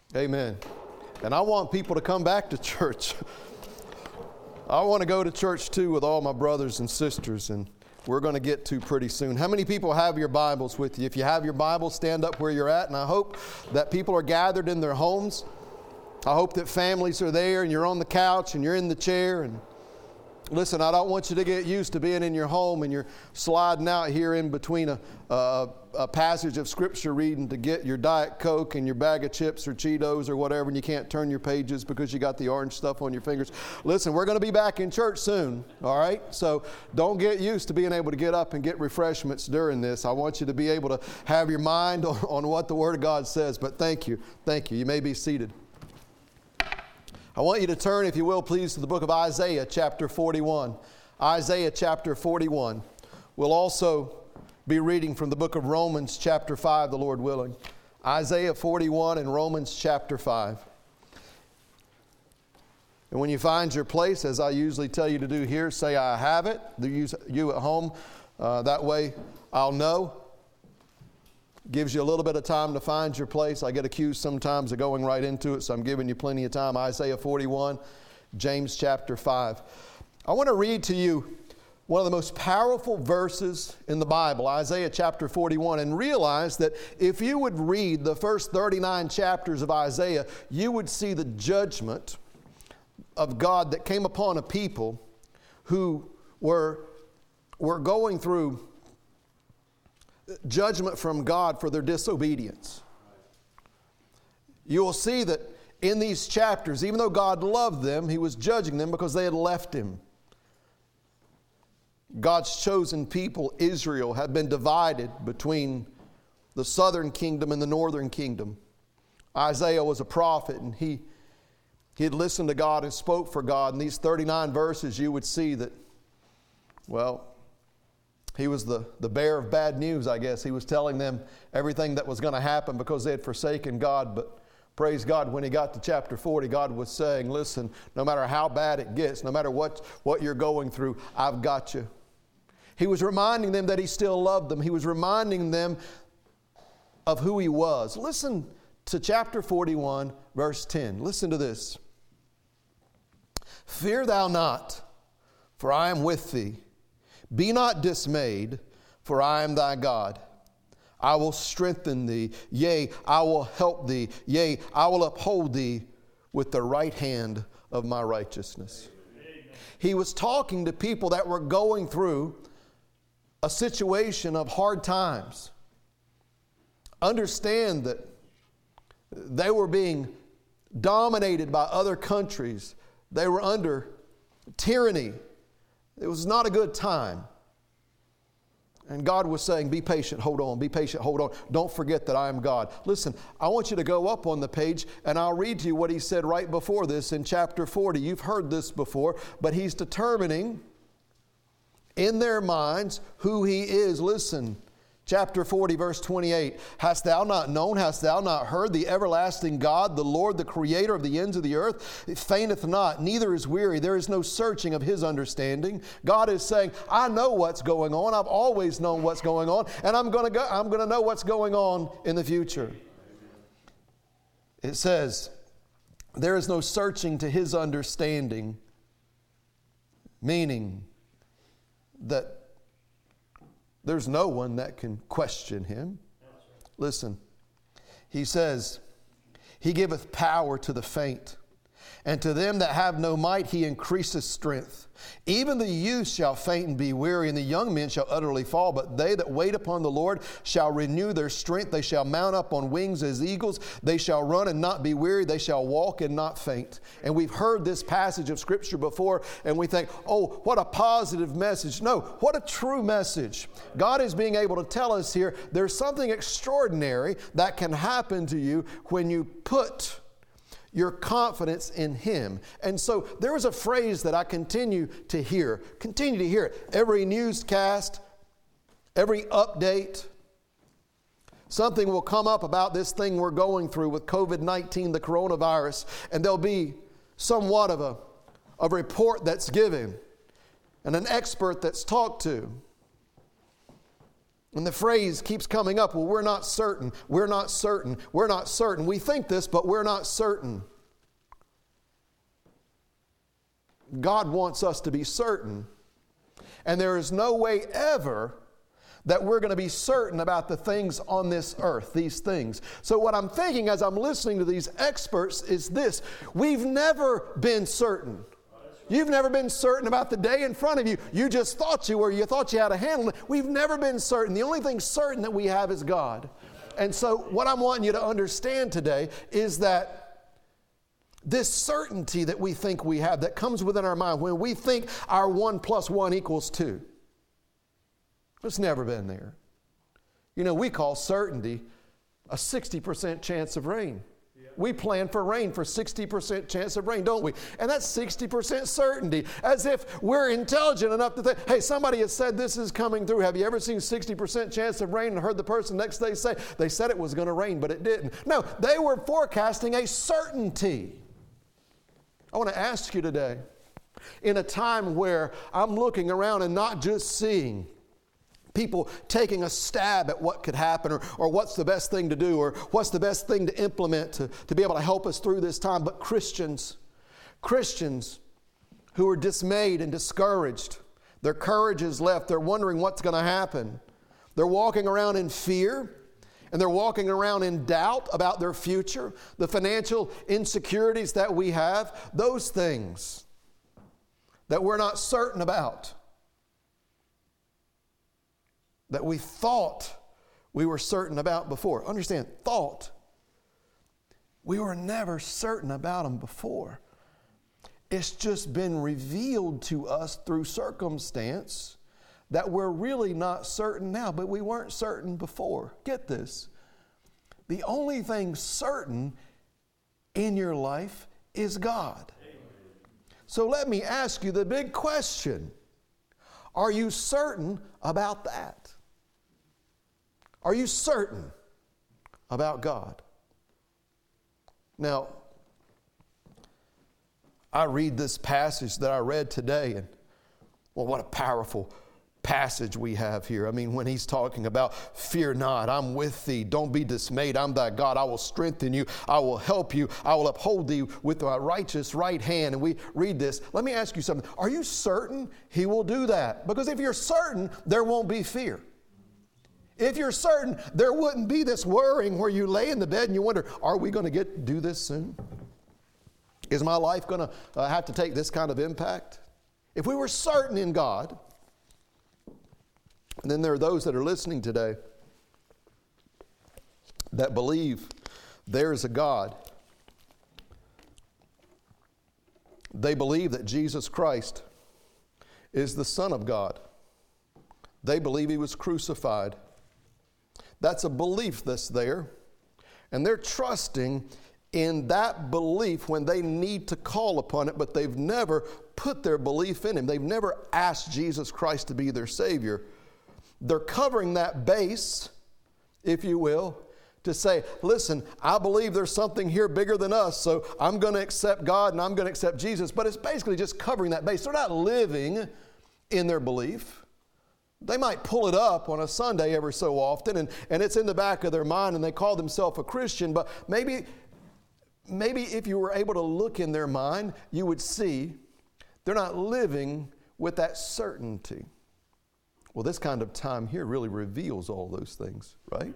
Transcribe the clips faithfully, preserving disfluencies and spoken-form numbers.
Amen. And I want people to come back to church. I want to go to church too with all my brothers and sisters, and we're going to get to pretty soon. How many people have your Bibles with you? If you have your Bible, stand up where you're at, and I hope that people are gathered in their homes. I hope that families are there and you're on the couch and you're in the chair. And listen, I don't want you to get used to being in your home and you're sliding out here in between a, a, a passage of Scripture reading to get your Diet Coke and your bag of chips or Cheetos or whatever, and you can't turn your pages because you got the orange stuff on your fingers. Listen, we're going to be back in church soon, all right? So don't get used to being able to get up and get refreshments during this. I want you to be able to have your mind on, on what the Word of God says. But thank you. Thank you. You may be seated. I want you to turn, if you will, please, to the book of Isaiah, chapter forty-one. Isaiah, chapter forty-one. We'll also be reading from the book of Romans, chapter five, the Lord willing. Isaiah forty-one and Romans, chapter five. And when you find your place, as I usually tell you to do here, say, I have it. You at home, uh, that way I'll know. Gives you a little bit of time to find your place. I get accused sometimes of going right into it, so I'm giving you plenty of time. Isaiah forty-one, James chapter five. I want to read to you one of the most powerful verses in the Bible, Isaiah chapter forty-one, and realize that if you would read the first thirty-nine chapters of Isaiah, you would see the judgment of God that came upon a people who were, were going through judgment from God for their disobedience. You will see that in these chapters, even though God loved them, He was judging them because they had left Him. God's chosen people, Israel, had been divided between the southern kingdom and the northern kingdom. Isaiah was a prophet, and he, he had listened to God and spoke for God. In these thirty-nine verses, you would see that, well, he was the, the bearer of bad news, I guess. He was telling them everything that was going to happen because they had forsaken God. But praise God, when he got to chapter forty, God was saying, listen, no matter how bad it gets, no matter what, what you're going through, I've got you. He was reminding them that He still loved them. He was reminding them of who He was. Listen to chapter forty-one, verse ten. Listen to this. Fear thou not, for I am with thee. Be not dismayed, for I am thy God. I will strengthen thee. Yea, I will help thee. Yea, I will uphold thee with the right hand of my righteousness. Amen. He was talking to people that were going through a situation of hard times. Understand that they were being dominated by other countries. They were under tyranny. It was not a good time. And God was saying, be patient, hold on, be patient, hold on. Don't forget that I am God. Listen, I want you to go up on the page and I'll read to you what He said right before this in chapter forty. You've heard this before, but He's determining in their minds who He is. Listen, chapter forty, verse twenty-eight. Hast thou not known, hast thou not heard, the everlasting God, the Lord, the creator of the ends of the earth, it fainteth not, neither is weary. There is no searching of His understanding. God is saying, I know what's going on. I've always known what's going on, and I'm going to go, I'm going to know what's going on in the future. It says, there is no searching to His understanding, meaning that there's no one that can question Him. Listen, He says, He giveth power to the faint, and to them that have no might He increaseth strength. Even the youth shall faint and be weary, and the young men shall utterly fall. But they that wait upon the Lord shall renew their strength. They shall mount up on wings as eagles. They shall run and not be weary. They shall walk and not faint. And we've heard this passage of Scripture before, and we think, oh, what a positive message. No, what a true message. God is being able to tell us here, there's something extraordinary that can happen to you when you put your confidence in Him. And so there is a phrase that I continue to hear, continue to hear it. Every newscast, every update, something will come up about this thing we're going through with covid nineteen, the coronavirus, and there'll be somewhat of a, a report that's given and an expert that's talked to. And the phrase keeps coming up, well, we're not certain, we're not certain, we're not certain. We think this, but we're not certain. God wants us to be certain. And there is no way ever that we're going to be certain about the things on this earth, these things. So what I'm thinking as I'm listening to these experts is this: we've never been certain. You've never been certain about the day in front of you. You just thought you were. You thought you had a handle on it. We've never been certain. The only thing certain that we have is God. And so what I'm wanting you to understand today is that this certainty that we think we have, that comes within our mind when we think our one plus one equals two, it's never been there. You know, we call certainty a sixty percent chance of rain. We plan for rain for sixty percent chance of rain, don't we? And that's sixty percent certainty, as if we're intelligent enough to think, hey, somebody has said this is coming through. Have you ever seen sixty percent chance of rain and heard the person next day say, they said it was going to rain, but it didn't? No, they were forecasting a certainty. I want to ask you today, in a time where I'm looking around and not just seeing people taking a stab at what could happen, or, or what's the best thing to do, or what's the best thing to implement to, to be able to help us through this time. But Christians, Christians who are dismayed and discouraged, their courage is left, they're wondering what's going to happen. They're walking around in fear, and they're walking around in doubt about their future, the financial insecurities that we have, those things that we're not certain about, that we thought we were certain about before. Understand, thought. We were never certain about them before. It's just been revealed to us through circumstance that we're really not certain now, but we weren't certain before. Get this. The only thing certain in your life is God. So let me ask you the big question. Are you certain about that? Are you certain about God? Now, I read this passage that I read today, and well, what a powerful passage we have here. I mean, when he's talking about, fear not, I'm with thee, don't be dismayed, I'm thy God, I will strengthen you, I will help you, I will uphold thee with my righteous right hand. And we read this. Let me ask you something. Are you certain he will do that? Because if you're certain, there won't be fear. If you're certain, there wouldn't be this worrying where you lay in the bed and you wonder, are we going to get do this soon? Is my life going to uh, have to take this kind of impact? If we were certain in God, and then there are those that are listening today that believe there is a God. They believe that Jesus Christ is the Son of God. They believe he was crucified. That's a belief that's there. And they're trusting in that belief when they need to call upon it, but they've never put their belief in him. They've never asked Jesus Christ to be their Savior. They're covering that base, if you will, to say, listen, I believe there's something here bigger than us, so I'm going to accept God and I'm going to accept Jesus. But it's basically just covering that base. They're not living in their belief. They might pull it up on a Sunday every so often, and, and it's in the back of their mind, and they call themselves a Christian. But maybe, maybe if you were able to look in their mind, you would see they're not living with that certainty. Well, this kind of time here really reveals all those things, right?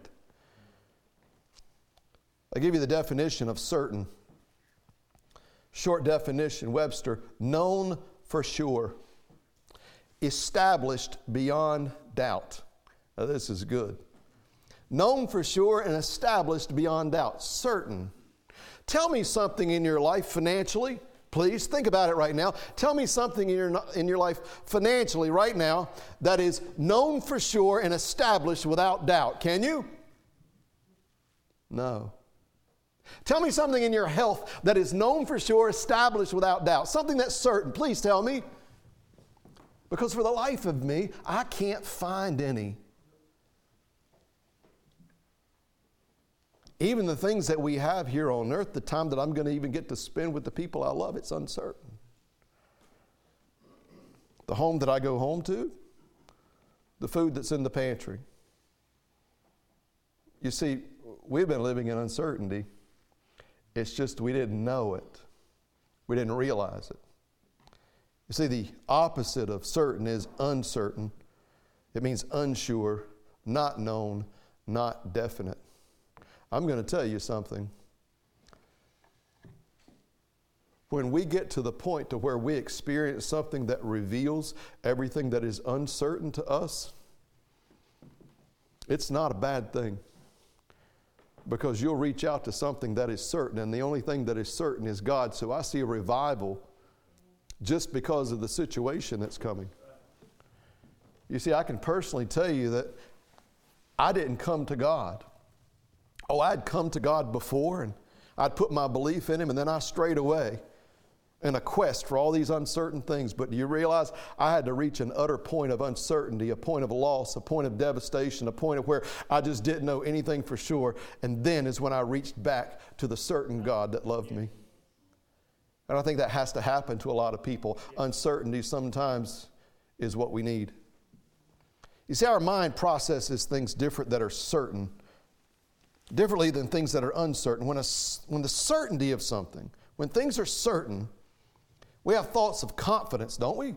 I give you the definition of certain. Short definition, Webster, known for sure. Established beyond doubt. Now, this is good. Known for sure and established beyond doubt. Certain. Tell me something in your life financially. Please think about it right now. Tell me something in your, in your life financially right now that is known for sure and established without doubt. Can you? No. Tell me something in your health that is known for sure, established without doubt. Something that's certain. Please tell me. Because for the life of me, I can't find any. Even the things that we have here on earth, the time that I'm going to even get to spend with the people I love, it's uncertain. The home that I go home to, the food that's in the pantry, You see, we've been living in uncertainty. It's just we didn't know it. We didn't realize it. You see, the opposite of certain is uncertain. It means unsure, not known, not definite. I'm going to tell you something. When we get to the point to where we experience something that reveals everything that is uncertain to us, it's not a bad thing. Because you'll reach out to something that is certain, and the only thing that is certain is God. So I see a revival just because of the situation that's coming. You see, I can personally tell you that I didn't come to God. Oh, I'd come to God before, and I'd put my belief in Him, and then I strayed away in a quest for all these uncertain things. But do you realize I had to reach an utter point of uncertainty, a point of loss, a point of devastation, a point of where I just didn't know anything for sure. And then is when I reached back to the certain God that loved me. And I think that has to happen to a lot of people. Uncertainty sometimes is what we need. You see, our mind processes things different that are certain, differently than things that are uncertain. When, a, when the certainty of something, when things are certain, we have thoughts of confidence, don't we?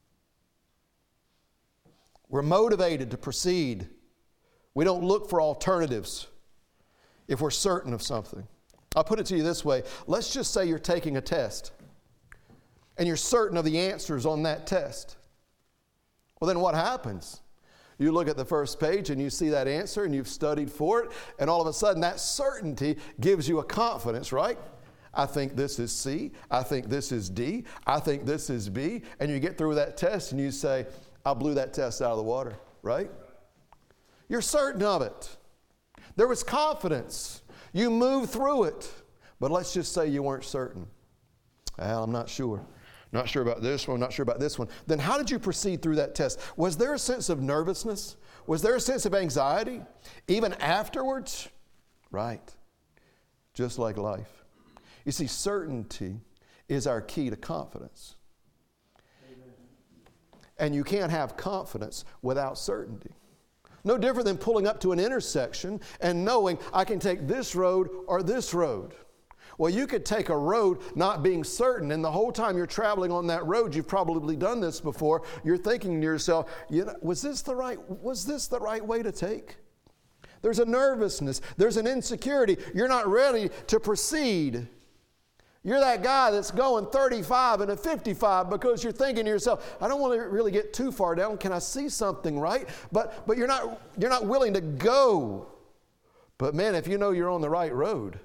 We're motivated to proceed. We don't look for alternatives if we're certain of something. I'll put it to you this way. Let's just say you're taking a test and you're certain of the answers on that test. Well, then what happens? You look at the first page and you see that answer and you've studied for it, and all of a sudden that certainty gives you a confidence, right? I think this is C. I think this is D. I think this is B. And you get through that test and you say, I blew that test out of the water, right? You're certain of it. There was confidence. You moved through it. But let's just say you weren't certain. Well, I'm not sure. Not sure about this one. Not sure about this one. Then how did you proceed through that test? Was there a sense of nervousness? Was there a sense of anxiety? Even afterwards? Right. Just like life. You see, certainty is our key to confidence. Amen. And you can't have confidence without certainty. No different than pulling up to an intersection and knowing I can take this road or this road. Well, you could take a road not being certain, and the whole time you're traveling on that road, you've probably done this before, you're thinking to yourself, you know, was this the right, was this the right way to take? There's a nervousness. There's an insecurity. You're not ready to proceed. You're that guy that's going thirty-five and a fifty-five because you're thinking to yourself, I don't want to really get too far down. Can I see something, right? But but you're not you're not willing to go. But man, if you know you're on the right road,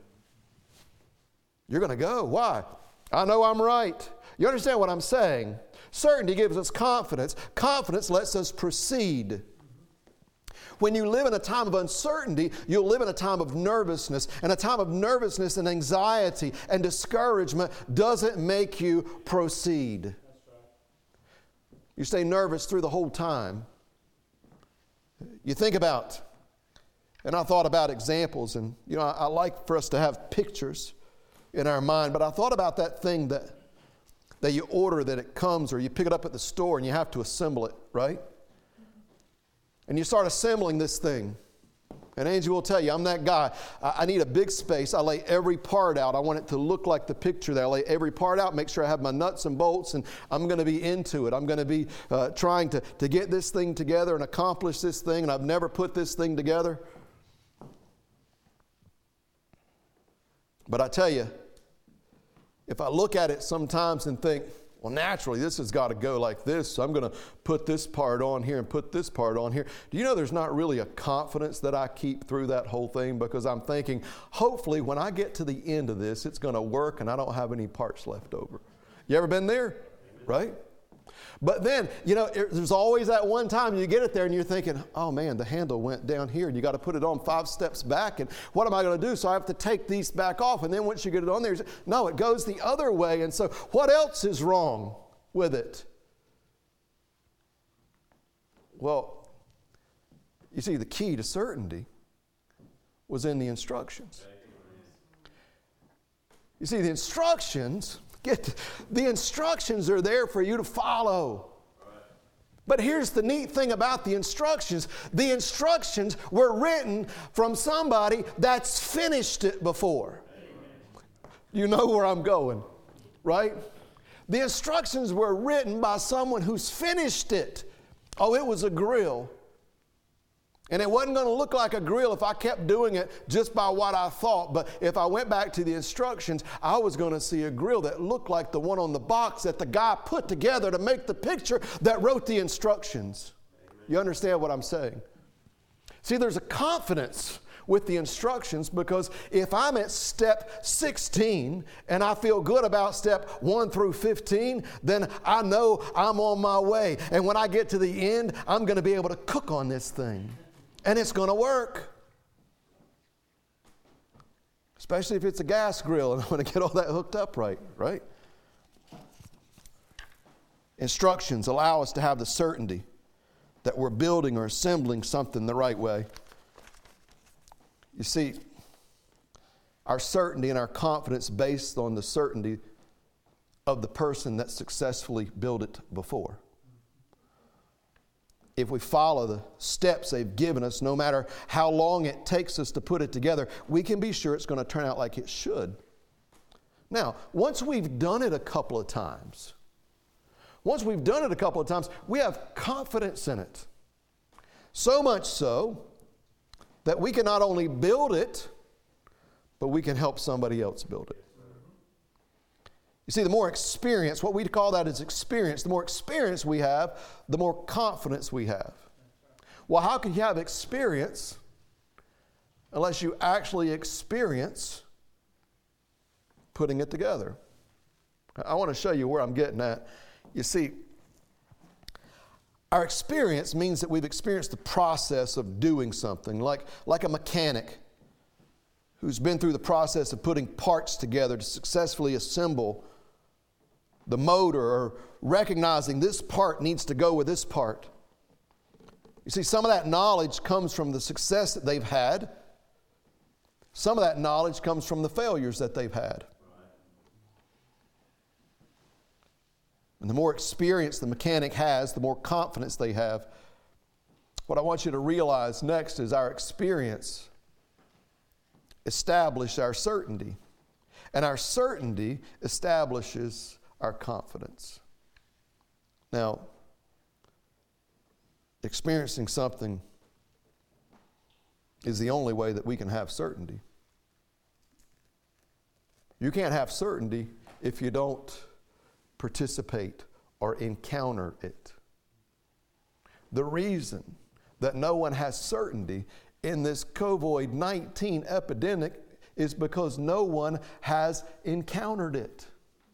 you're going to go. Why? I know I'm right. You understand what I'm saying? Certainty gives us confidence. Confidence lets us proceed. When you live in a time of uncertainty, you'll live in a time of nervousness. And a time of nervousness and anxiety and discouragement doesn't make you proceed. That's right. You stay nervous through the whole time. You think about, and I thought about examples, and you know, I, I like for us to have pictures in our mind, but I thought about that thing that, that you order, that it comes, or you pick it up at the store and you have to assemble it, right? And you start assembling this thing. And Angie will tell you, I'm that guy. I, I need a big space. I lay every part out. I want it to look like the picture there. I lay every part out, make sure I have my nuts and bolts, and I'm going to be into it. I'm going to be uh, trying to, to get this thing together and accomplish this thing, and I've never put this thing together. But I tell you, if I look at it sometimes and think, well, naturally, this has got to go like this, so I'm going to put this part on here and put this part on here. Do you know there's not really a confidence that I keep through that whole thing, because I'm thinking, hopefully, when I get to the end of this, it's going to work and I don't have any parts left over. You ever been there? Right? But then, you know, there's always that one time you get it there and you're thinking, oh man, the handle went down here and you got to put it on five steps back, and what am I going to do? So I have to take these back off, and then once you get it on there, no, it goes the other way. And so what else is wrong with it? Well, you see, the key to certainty was in the instructions. You see, the instructions, get the instructions are there for you to follow. But here's the neat thing about the instructions. The instructions were written from somebody that's finished it before. You know where I'm going, right? The instructions were written by someone who's finished it. Oh, it was a grill. And it wasn't going to look like a grill if I kept doing it just by what I thought. But if I went back to the instructions, I was going to see a grill that looked like the one on the box that the guy put together to make the picture that wrote the instructions. You understand what I'm saying? See, there's a confidence with the instructions, because if I'm at step sixteen and I feel good about step one through fifteen, then I know I'm on my way. And when I get to the end, I'm going to be able to cook on this thing. And it's going to work. Especially if it's a gas grill and I want to get all that hooked up right, right? Instructions allow us to have the certainty that we're building or assembling something the right way. You see, our certainty and our confidence based on the certainty of the person that successfully built it before. If we follow the steps they've given us, no matter how long it takes us to put it together, we can be sure it's going to turn out like it should. Now, once we've done it a couple of times, once we've done it a couple of times, we have confidence in it. So much so that we can not only build it, but we can help somebody else build it. You see, the more experience, what we call that is experience, the more experience we have, the more confidence we have. Well, how can you have experience unless you actually experience putting it together? I want to show you where I'm getting at. You see, our experience means that we've experienced the process of doing something, like, like a mechanic who's been through the process of putting parts together to successfully assemble the motor, or recognizing this part needs to go with this part. You see, some of that knowledge comes from the success that they've had. Some of that knowledge comes from the failures that they've had. And the more experience the mechanic has, the more confidence they have. What I want you to realize next is our experience establishes our certainty. And our certainty establishes our confidence. Now, experiencing something is the only way that we can have certainty. You can't have certainty if you don't participate or encounter it. The reason that no one has certainty in this COVID nineteen epidemic is because no one has encountered it.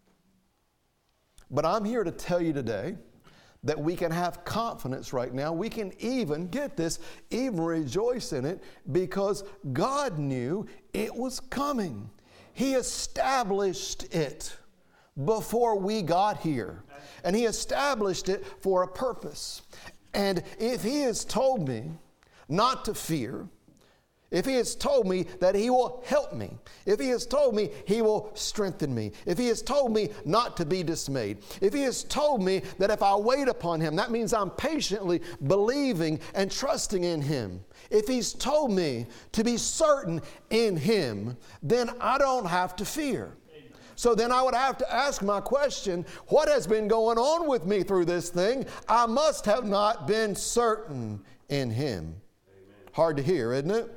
But I'm here to tell you today that we can have confidence right now. We can even, get this, even rejoice in it, because God knew it was coming. He established it before we got here. And He established it for a purpose. And if He has told me not to fear, if He has told me that He will help me, if He has told me He will strengthen me, if He has told me not to be dismayed, if He has told me that if I wait upon Him, that means I'm patiently believing and trusting in Him. If He's told me to be certain in Him, then I don't have to fear. So then I would have to ask my question, what has been going on with me through this thing? I must have not been certain in Him. Amen. Hard to hear, isn't it?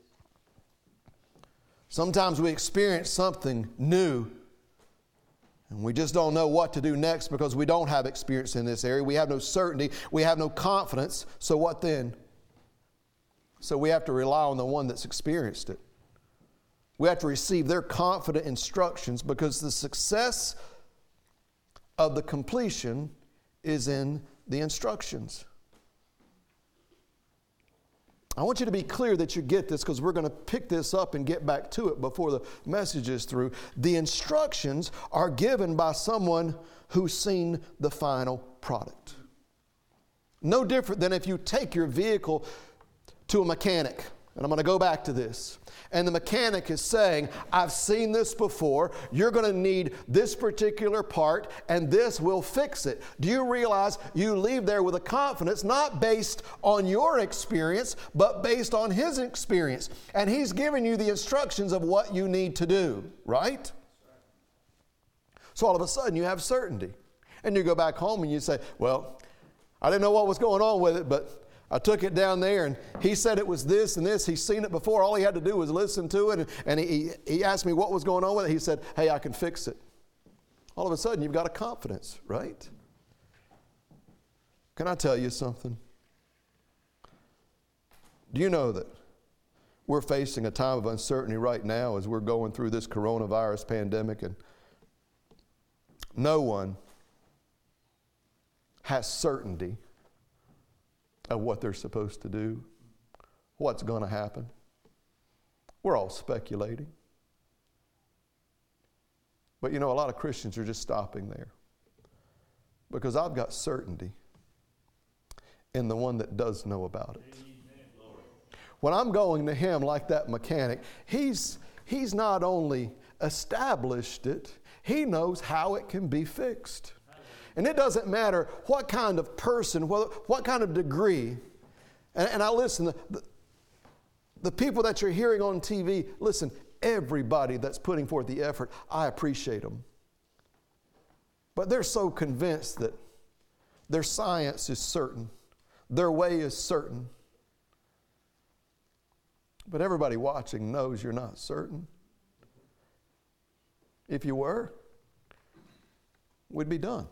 Sometimes we experience something new and we just don't know what to do next because we don't have experience in this area. We have no certainty. We have no confidence. So what then? So we have to rely on the one that's experienced it. We have to receive their confident instructions, because the success of the completion is in the instructions. I want you to be clear that you get this, because we're going to pick this up and get back to it before the message is through. The instructions are given by someone who's seen the final product. No different than if you take your vehicle to a mechanic And I'm going to go back to this. And the mechanic is saying, I've seen this before. You're going to need this particular part, and this will fix it. Do you realize you leave there with a confidence not based on your experience, but based on his experience? And he's giving you the instructions of what you need to do, right? So all of a sudden you have certainty. And you go back home and you say, well, I didn't know what was going on with it, but I took it down there and he said it was this and this. He's seen it before. All he had to do was listen to it. And, and he, he asked me what was going on with it. He said, hey, I can fix it. All of a sudden, you've got a confidence, right? Can I tell you something? Do you know that we're facing a time of uncertainty right now as we're going through this coronavirus pandemic, and no one has certainty of what they're supposed to do, what's going to happen. We're all speculating. But you know, a lot of Christians are just stopping there, because I've got certainty in the one that does know about it. When I'm going to him like that mechanic, he's, he's not only established it, he knows how it can be fixed. And it doesn't matter what kind of person, what, what kind of degree. And, and I listen, the, the, the people that you're hearing on T V, listen, everybody that's putting forth the effort, I appreciate them. But they're so convinced that their science is certain, their way is certain. But everybody watching knows you're not certain. If you were, we'd be done.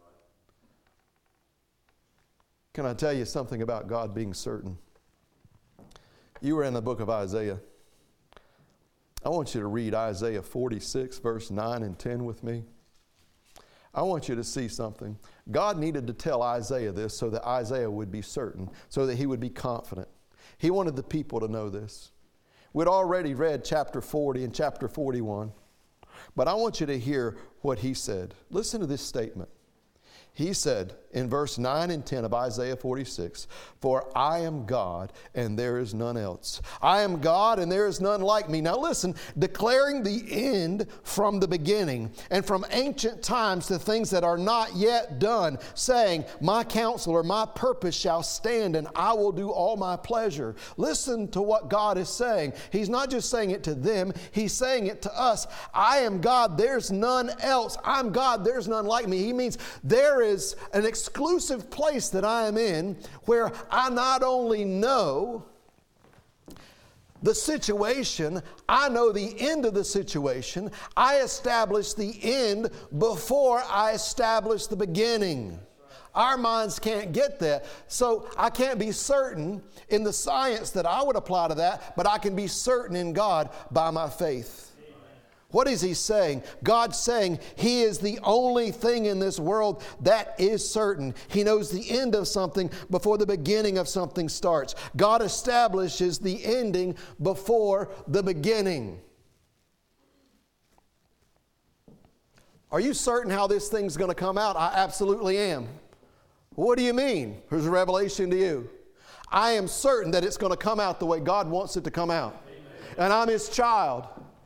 Can I tell you something about God being certain? You were in the book of Isaiah. I want you to read Isaiah forty-six, verse nine and ten with me. I want you to see something. God needed to tell Isaiah this so that Isaiah would be certain, so that he would be confident. He wanted the people to know this. We'd already read chapter forty and chapter forty-one, but I want you to hear what he said. Listen to this statement. He said in verse nine and ten of Isaiah forty-six, for I am God and there is none else. I am God and there is none like me. Now listen, declaring the end from the beginning and from ancient times the things that are not yet done, saying, my counsel or my purpose shall stand and I will do all my pleasure. Listen to what God is saying. He's not just saying it to them, he's saying it to us. I am God, there's none else. I'm God, there's none like me. He means there is is an exclusive place that I am in where I not only know the situation, I know the end of the situation. I establish the end before I establish the beginning. Our minds can't get that. So I can't be certain in the science that I would apply to that, but I can be certain in God by my faith. What is he saying? God's saying he is the only thing in this world that is certain. He knows the end of something before the beginning of something starts. God establishes the ending before the beginning. Are you certain how this thing's going to come out? I absolutely am. What do you mean? Here's a revelation to you. I am certain that it's going to come out the way God wants it to come out. Amen. And I'm his child.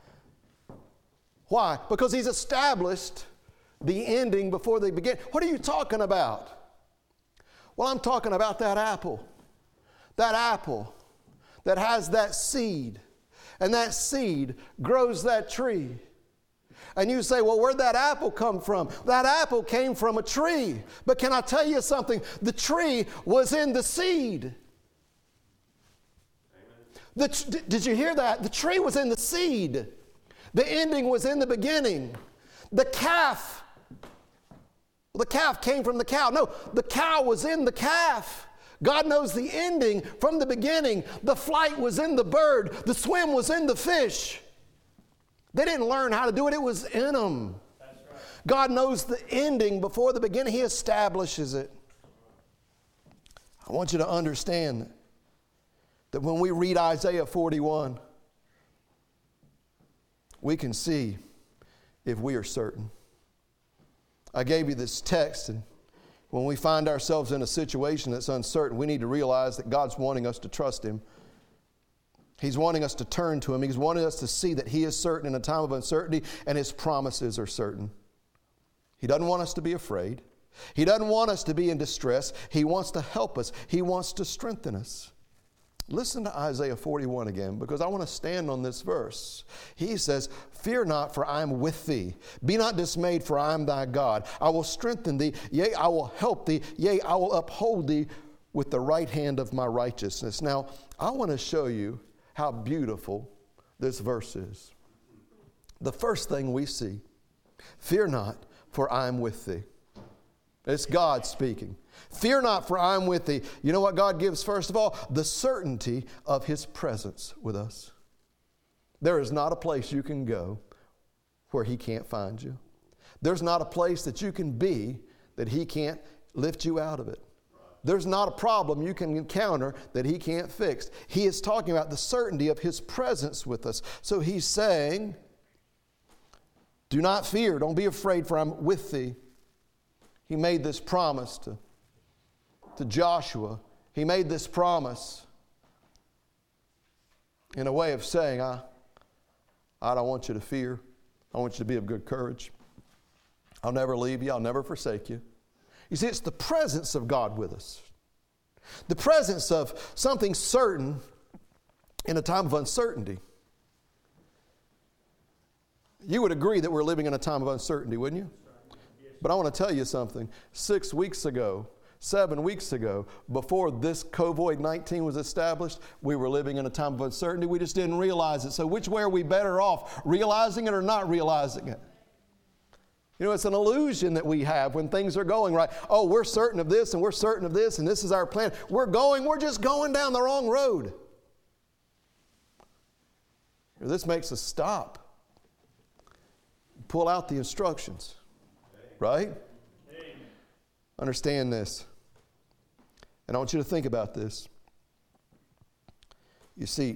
Why? Because he's established the ending before they begin. What are you talking about? Well, I'm talking about that apple. That apple that has that seed. And that seed grows that tree. And you say, well, where'd that apple come from? That apple came from a tree. But can I tell you something? The tree was in the seed. The, did you hear that? The tree was in the seed. The ending was in the beginning. The calf, the calf came from the cow. No, the cow was in the calf. God knows the ending from the beginning. The flight was in the bird. The swim was in the fish. They didn't learn how to do it. It was in them. That's right. God knows the ending before the beginning. He establishes it. I want you to understand that when we read Isaiah forty-one, we can see if we are certain. I gave you this text, and when we find ourselves in a situation that's uncertain, we need to realize that God's wanting us to trust him. He's wanting us to turn to Him. He's wanting us to see that He is certain in a time of uncertainty and His promises are certain. He doesn't want us to be afraid. He doesn't want us to be in distress. He wants to help us. He wants to strengthen us. Listen to Isaiah forty-one again, because I want to stand on this verse. He says, fear not, for I am with thee. Be not dismayed, for I am thy God. I will strengthen thee. Yea, I will help thee. Yea, I will uphold thee with the right hand of my righteousness. Now, I want to show you how beautiful this verse is. The first thing we see, fear not, for I am with thee. It's God speaking. Fear not, for I am with thee. You know what God gives first of all? The certainty of His presence with us. There is not a place you can go where He can't find you. There's not a place that you can be that He can't lift you out of it. There's not a problem you can encounter that He can't fix. He is talking about the certainty of His presence with us. So He's saying, do not fear, don't be afraid, for I'm with thee. He made this promise to, to Joshua. He made this promise in a way of saying, I, I don't want you to fear. I want you to be of good courage. I'll never leave you. I'll never forsake you. You see, it's the presence of God with us. The presence of something certain in a time of uncertainty. You would agree that we're living in a time of uncertainty, wouldn't you? But I want to tell you something. Six weeks ago, seven weeks ago, before this COVID nineteen was established, we were living in a time of uncertainty. We just didn't realize it. So which way are we better off, realizing it or not realizing it? You know, it's an illusion that we have when things are going right. Oh, we're certain of this and we're certain of this and this is our plan. We're going, we're just going down the wrong road. This makes us stop. Pull out the instructions. Right? Amen. Understand this. And I want you to think about this. You see,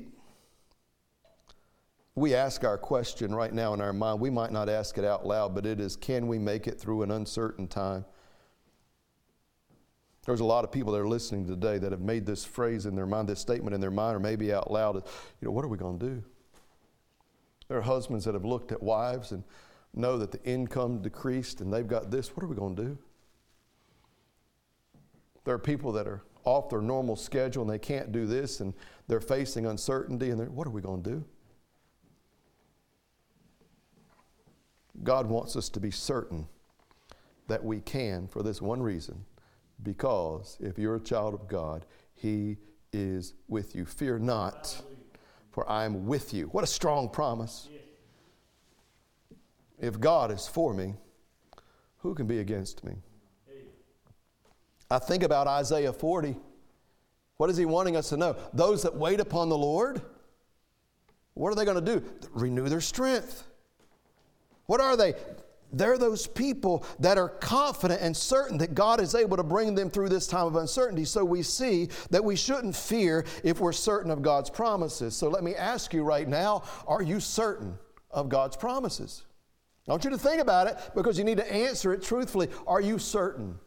we ask our question right now in our mind. We might not ask it out loud, but it is, can we make it through an uncertain time? There's a lot of people that are listening today that have made this phrase in their mind, this statement in their mind, or maybe out loud. You know, what are we going to do? There are husbands that have looked at wives and know that the income decreased and they've got this. What are we going to do? There are people that are off their normal schedule and they can't do this and they're facing uncertainty and they're, what are we going to do? God wants us to be certain that we can for this one reason, because if you're a child of God, He is with you. Fear not, for I am with you. What a strong promise. If God is for me, who can be against me? I think about Isaiah forty. What is He wanting us to know? Those that wait upon the Lord, what are they going to do? Renew their strength. What are they? They're those people that are confident and certain that God is able to bring them through this time of uncertainty. So we see that we shouldn't fear if we're certain of God's promises. So let me ask you right now, are you certain of God's promises? I want you to think about it because you need to answer it truthfully. Are you certain?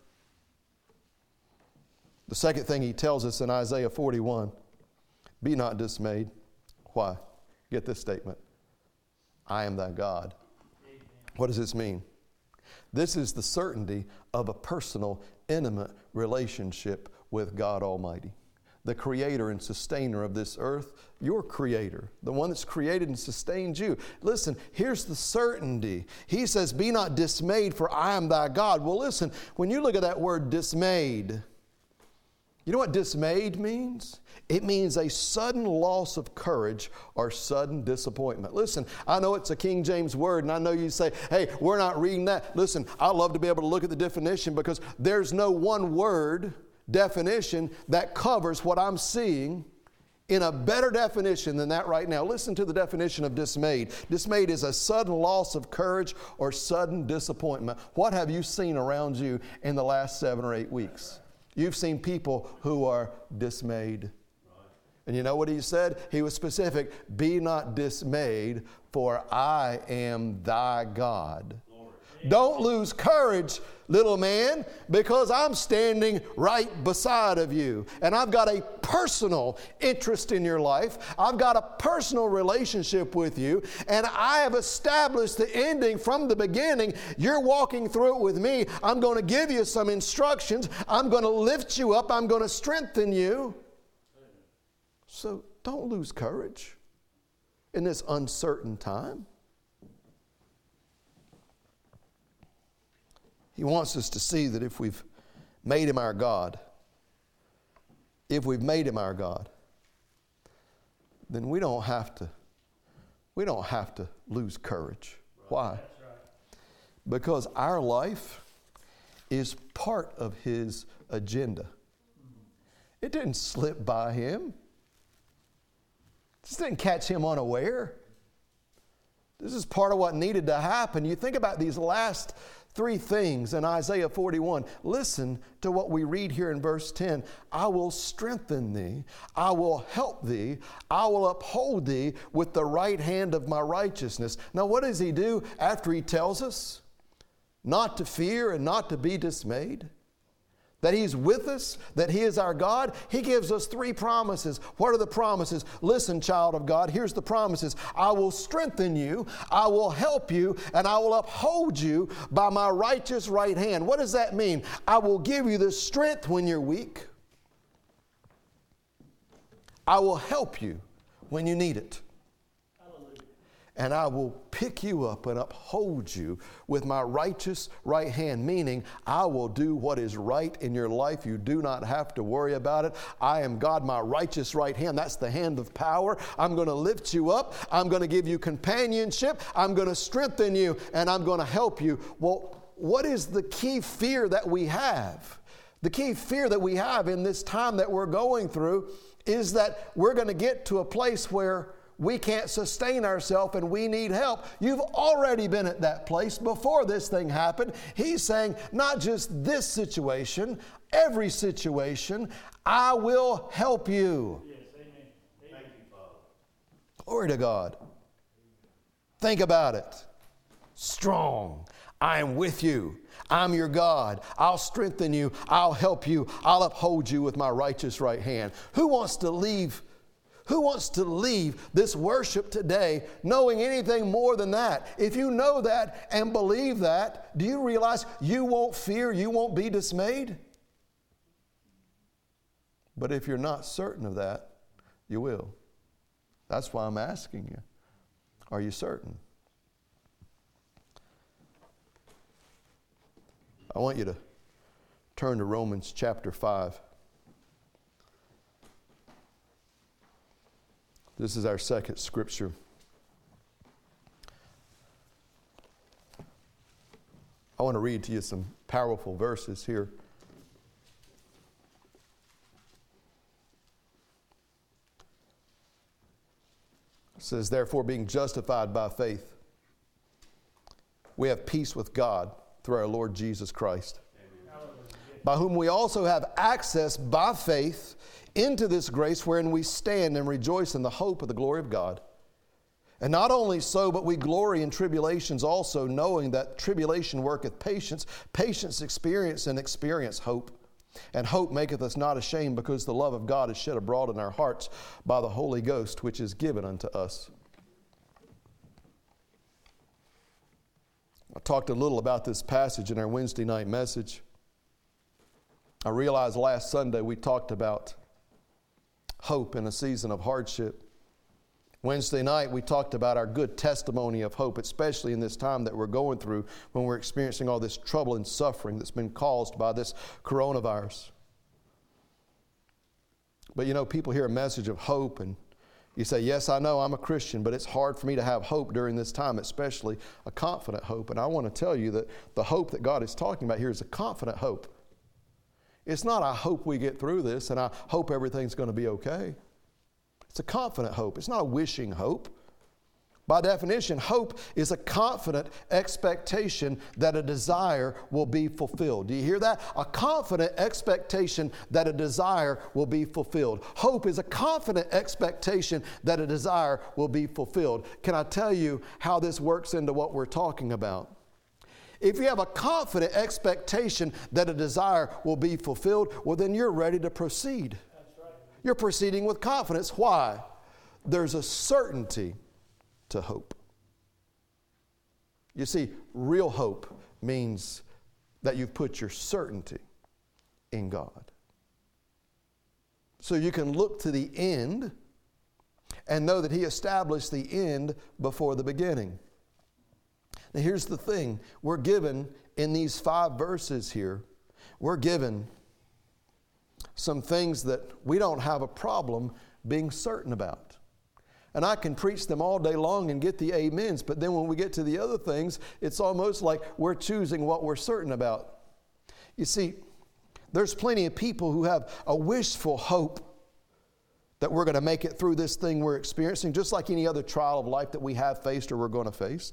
The second thing He tells us in Isaiah forty-one, be not dismayed. Why? Get this statement. I am thy God. Amen. What does this mean? This is the certainty of a personal, intimate relationship with God Almighty, the creator and sustainer of this earth, your creator, the one that's created and sustained you. Listen, here's the certainty. He says, be not dismayed, for I am thy God. Well, listen, when you look at that word dismayed, you know what dismayed means? It means a sudden loss of courage or sudden disappointment. Listen, I know it's a King James word, and I know you say, hey, we're not reading that. Listen, I love to be able to look at the definition because there's no one word definition that covers what I'm seeing in a better definition than that right now. Listen to the definition of dismayed. Dismayed is a sudden loss of courage or sudden disappointment. What have you seen around you in the last seven or eight weeks? You've seen people who are dismayed. And you know what He said? He was specific. Be not dismayed, for I am thy God. Don't lose courage, little man, because I'm standing right beside of you. And I've got a personal interest in your life. I've got a personal relationship with you. And I have established the ending from the beginning. You're walking through it with me. I'm going to give you some instructions. I'm going to lift you up. I'm going to strengthen you. So don't lose courage in this uncertain time. He wants us to see that if we've made Him our God, if we've made Him our God, then we don't have to, we don't have to lose courage. Why? Because our life is part of His agenda. It didn't slip by Him. This didn't catch Him unaware. This is part of what needed to happen. You think about these last three things in Isaiah forty-one. Listen to what we read here in verse ten. I will strengthen thee. I will help thee. I will uphold thee with the right hand of my righteousness. Now, what does He do after He tells us not to fear and not to be dismayed? That He's with us, that He is our God. He gives us three promises. What are the promises? Listen, child of God, here's the promises. I will strengthen you, I will help you, and I will uphold you by my righteous right hand. What does that mean? I will give you the strength when you're weak. I will help you when you need it. And I will pick you up and uphold you with my righteous right hand, meaning I will do what is right in your life. You do not have to worry about it. I am God, my righteous right hand. That's the hand of power. I'm going to lift you up. I'm going to give you companionship. I'm going to strengthen you, and I'm going to help you. Well, what is the key fear that we have? The key fear that we have in this time that we're going through is that we're going to get to a place where we can't sustain ourselves and we need help. You've already been at that place before this thing happened. He's saying, not just this situation, every situation, I will help you. Yes, amen. Thank you, Father. Glory to God. Think about it. Strong. I am with you. I'm your God. I'll strengthen you. I'll help you. I'll uphold you with my righteous right hand. Who wants to leave Who wants to leave this worship today knowing anything more than that? If you know that and believe that, do you realize you won't fear, you won't be dismayed? But if you're not certain of that, you will. That's why I'm asking you. Are you certain? I want you to turn to Romans chapter five. This is our second scripture. I want to read to you some powerful verses here. It says, therefore, being justified by faith, we have peace with God through our Lord Jesus Christ, by whom we also have access by faith into this grace wherein we stand and rejoice in the hope of the glory of God. And not only so, but we glory in tribulations also, knowing that tribulation worketh patience, patience experience, and experience hope. And hope maketh us not ashamed, because the love of God is shed abroad in our hearts by the Holy Ghost, which is given unto us. I talked a little about this passage in our Wednesday night message. I realized last Sunday we talked about hope in a season of hardship. Wednesday night we talked about our good testimony of hope, especially in this time that we're going through when we're experiencing all this trouble and suffering that's been caused by this coronavirus. But you know, people hear a message of hope and you say, yes, I know I'm a Christian, but it's hard for me to have hope during this time, especially a confident hope. And I want to tell you that the hope that God is talking about here is a confident hope. It's not, I hope we get through this and I hope everything's going to be okay. It's a confident hope. It's not a wishing hope. By definition, hope is a confident expectation that a desire will be fulfilled. Do you hear that? A confident expectation that a desire will be fulfilled. Hope is a confident expectation that a desire will be fulfilled. Can I tell you how this works into what we're talking about? If you have a confident expectation that a desire will be fulfilled, well, then you're ready to proceed. That's right. You're proceeding with confidence. Why? There's a certainty to hope. You see, real hope means that you've put your certainty in God. So you can look to the end and know that He established the end before the beginning. Now here's the thing. We're given in these five verses here, we're given some things that we don't have a problem being certain about. And I can preach them all day long and get the amens, but then when we get to the other things, it's almost like we're choosing what we're certain about. You see, there's plenty of people who have a wishful hope that we're going to make it through this thing we're experiencing, just like any other trial of life that we have faced or we're going to face.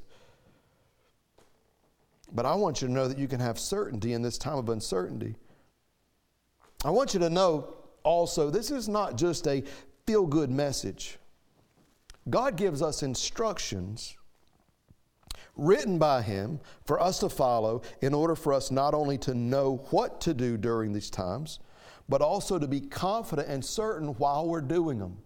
But I want you to know that you can have certainty in this time of uncertainty. I want you to know also, this is not just a feel-good message. God gives us instructions written by Him for us to follow in order for us not only to know what to do during these times, but also to be confident and certain while we're doing them.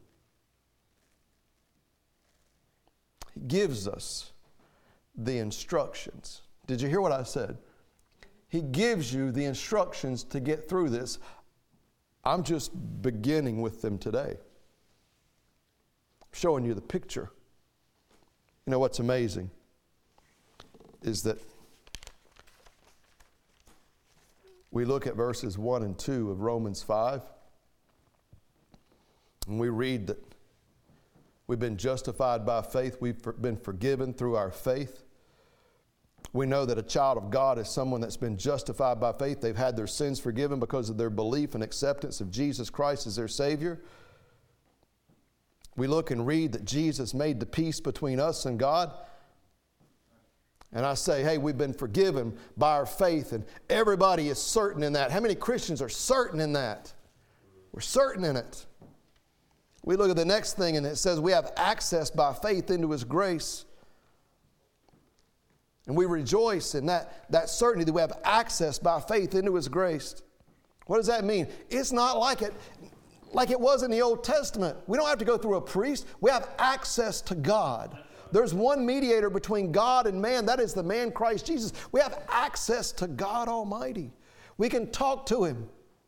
He gives us the instructions. Did you hear what I said? He gives you the instructions to get through this. I'm just beginning with them today. Showing you the picture. You know what's amazing is that we look at verses one and two of Romans five, and we read that we've been justified by faith, we've been forgiven through our faith. We know that a child of God is someone that's been justified by faith. They've had their sins forgiven because of their belief and acceptance of Jesus Christ as their Savior. We look and read that Jesus made the peace between us and God. And I say, hey, we've been forgiven by our faith, and everybody is certain in that. How many Christians are certain in that? We're certain in it. We look at the next thing, and it says we have access by faith into His grace. And we rejoice in that, that certainty that we have access by faith into His grace. What does that mean? It's not like it, like it was in the Old Testament. We don't have to go through a priest. We have access to God. There's one mediator between God and man. That is the man Christ Jesus. We have access to God Almighty. We can talk to Him.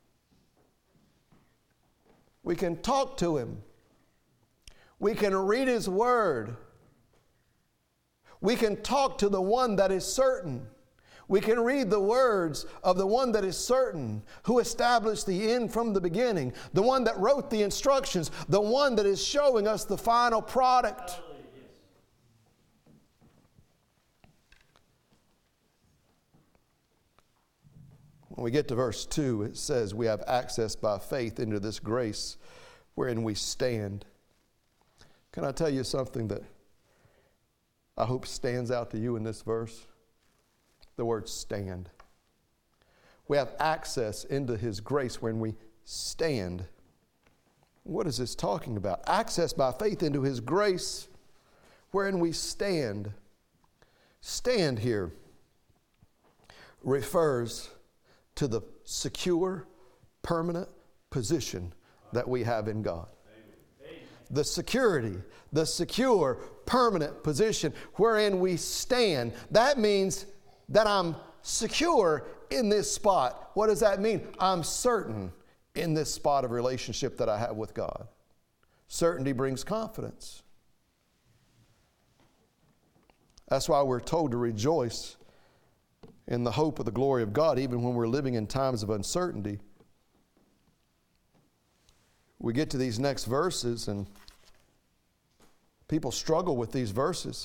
We can talk to Him. We can read His Word. We can talk to the one that is certain. We can read the words of the one that is certain, who established the end from the beginning, the one that wrote the instructions, the one that is showing us the final product. When we get to verse two, it says we have access by faith into this grace wherein we stand. Can I tell you something that I hope stands out to you in this verse? The word stand. We have access into His grace when we stand. What is this talking about? Access by faith into His grace wherein we stand. Stand here refers to the secure, permanent position that we have in God. The security, the secure, permanent position wherein we stand. That means that I'm secure in this spot. What does that mean? I'm certain in this spot of relationship that I have with God. Certainty brings confidence. That's why we're told to rejoice in the hope of the glory of God, even when we're living in times of uncertainty. We get to these next verses, and people struggle with these verses.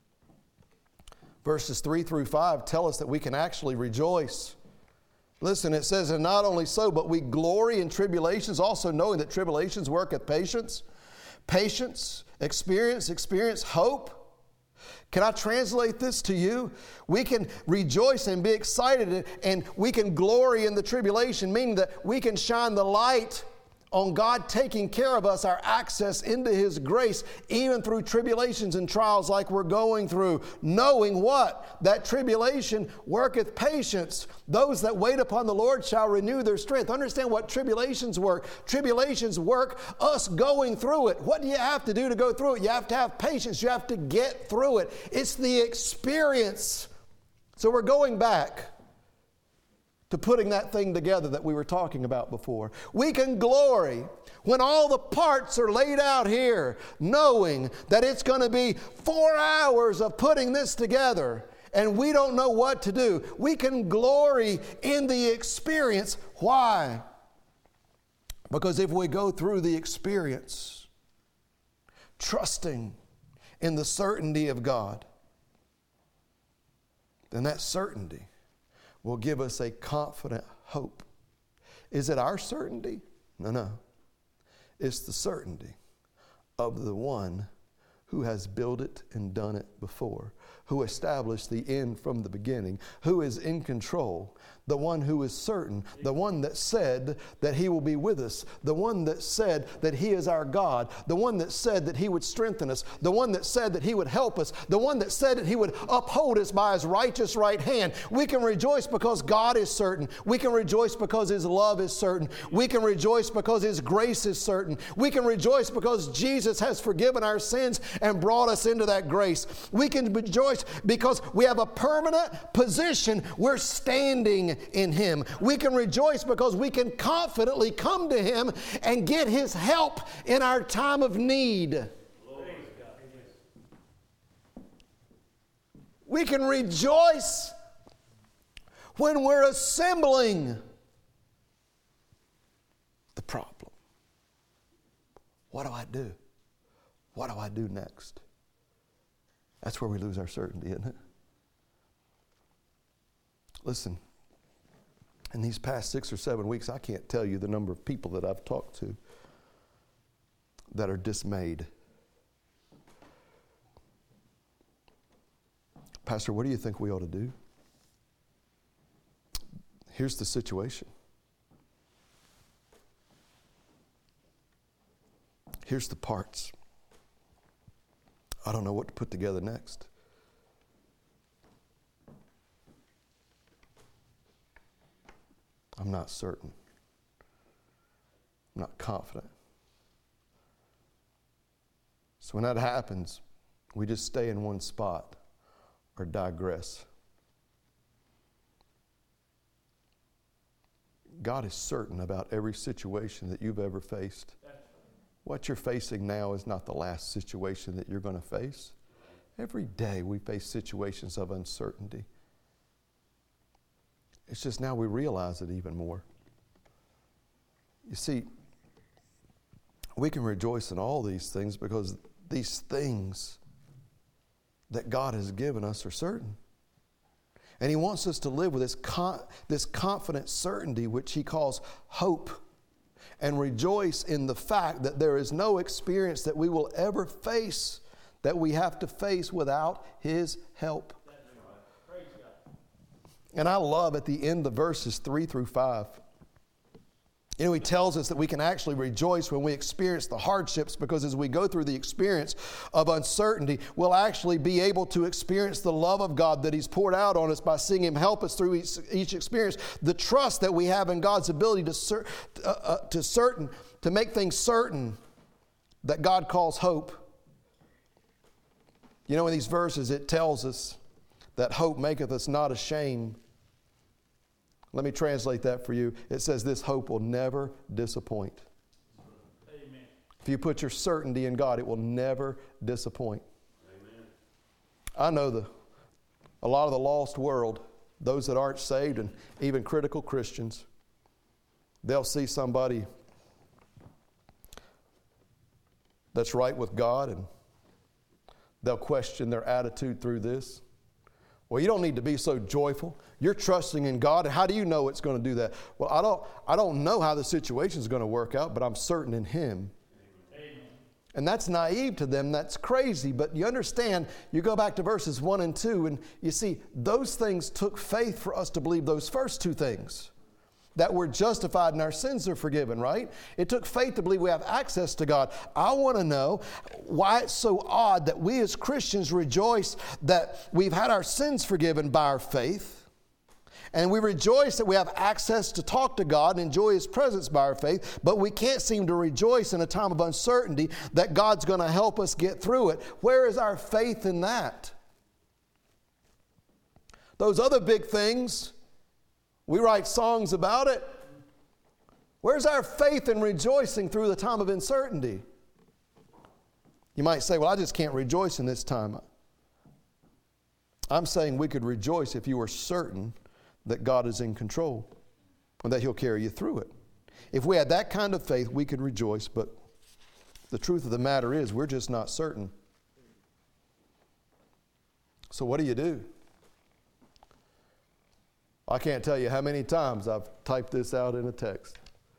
Verses three through five tell us that we can actually rejoice. Listen, it says, and not only so, but we glory in tribulations, also knowing that tribulations worketh patience. Patience, experience, experience, hope. Can I translate this to you? We can rejoice and be excited, and we can glory in the tribulation, meaning that we can shine the light on God taking care of us, our access into His grace, even through tribulations and trials like we're going through, knowing what? That tribulation worketh patience. Those that wait upon the Lord shall renew their strength. Understand what tribulations work. Tribulations work us going through it. What do you have to do to go through it? You have to have patience. You have to get through it. It's the experience. So we're going back to putting that thing together that we were talking about before. We can glory when all the parts are laid out here, knowing that it's going to be four hours of putting this together and we don't know what to do. We can glory in the experience. Why? Because if we go through the experience, trusting in the certainty of God, then that certainty will give us a confident hope. Is it our certainty? No, no. It's the certainty of the one who has built it and done it before, who established the end from the beginning, who is in control, the one who is certain, the one that said that He will be with us, the one that said that He is our God, the one that said that He would strengthen us, the one that said that He would help us, the one that said that He would uphold us by His righteous right hand. We can rejoice because God is certain. We can rejoice because His love is certain. We can rejoice because His grace is certain. We can rejoice because Jesus has forgiven our sins and brought us into that grace. We can rejoice because we have a permanent position. We're standing in Him. We can rejoice because we can confidently come to Him and get His help in our time of need. We can rejoice when we're assembling the problem. What do I do? What do I do next? That's where we lose our certainty, isn't it? Listen, in these past six or seven weeks, I can't tell you the number of people that I've talked to that are dismayed. Pastor, what do you think we ought to do? Here's the situation. Here's the parts. I don't know what to put together next. I'm not certain. I'm not confident. So when that happens, we just stay in one spot or digress. God is certain about every situation that you've ever faced. What you're facing now is not the last situation that you're going to face. Every day we face situations of uncertainty. It's just now we realize it even more. You see, we can rejoice in all these things because these things that God has given us are certain. And He wants us to live with this, con- this confident certainty, which He calls hope, and rejoice in the fact that there is no experience that we will ever face that we have to face without His help. And I love at the end of verses three through five. You know, He tells us that we can actually rejoice when we experience the hardships, because as we go through the experience of uncertainty, we'll actually be able to experience the love of God that He's poured out on us by seeing Him help us through each, each experience. The trust that we have in God's ability to, cer- uh, uh, to certain, to make things certain that God calls hope. You know, in these verses it tells us that hope maketh us not ashamed. Let me translate that for you. It says this hope will never disappoint. Amen. If you put your certainty in God, it will never disappoint. Amen. I know the a lot of the lost world, those that aren't saved and even critical Christians, they'll see somebody that's right with God and they'll question their attitude through this. Well, you don't need to be so joyful. You're trusting in God. And how do you know it's going to do that? Well, I don't, I don't know how the situation is going to work out, but I'm certain in Him. Amen. And that's naive to them. That's crazy. But you understand, you go back to verses one and two, and you see, those things took faith for us to believe those first two things. that we're justified and our sins are forgiven, right? It took faith to believe we have access to God. I want to know why it's so odd that we as Christians rejoice that we've had our sins forgiven by our faith. And we rejoice that we have access to talk to God and enjoy His presence by our faith, but we can't seem to rejoice in a time of uncertainty that God's going to help us get through it. Where is our faith in that? Those other big things, we write songs about it. Where's our faith in rejoicing through the time of uncertainty? You might say, well, I just can't rejoice in this time. I'm saying we could rejoice if you were certain that God is in control and that He'll carry you through it. If we had that kind of faith, we could rejoice, but the truth of the matter is we're just not certain. So what do you do? I can't tell you how many times I've typed this out in a text.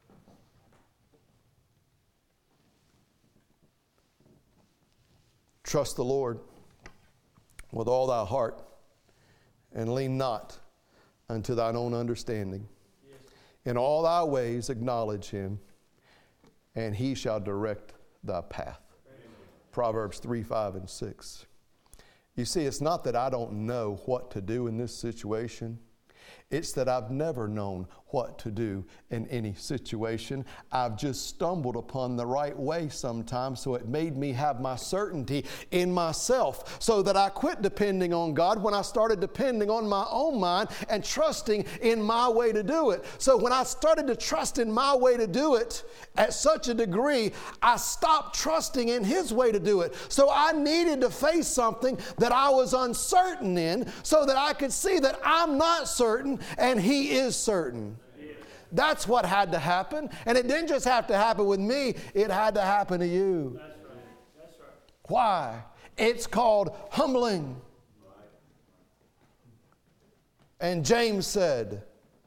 Trust the Lord with all thy heart and lean not unto thine own understanding. Yes. In all thy ways acknowledge Him, and He shall direct thy path. Amen. Proverbs three, five, and six. You see, it's not that I don't know what to do in this situation. It's that I've never known what to do in any situation. I've just stumbled upon the right way sometimes, so it made me have my certainty in myself, so that I quit depending on God when I started depending on my own mind and trusting in my way to do it. So when I started to trust in my way to do it at such a degree, I stopped trusting in His way to do it. So I needed to face something that I was uncertain in, so that I could see that I'm not certain and He is certain. That's what had to happen. And it didn't just have to happen with me, it had to happen to you. That's right. That's right. Why? It's called humbling. Right. And James said,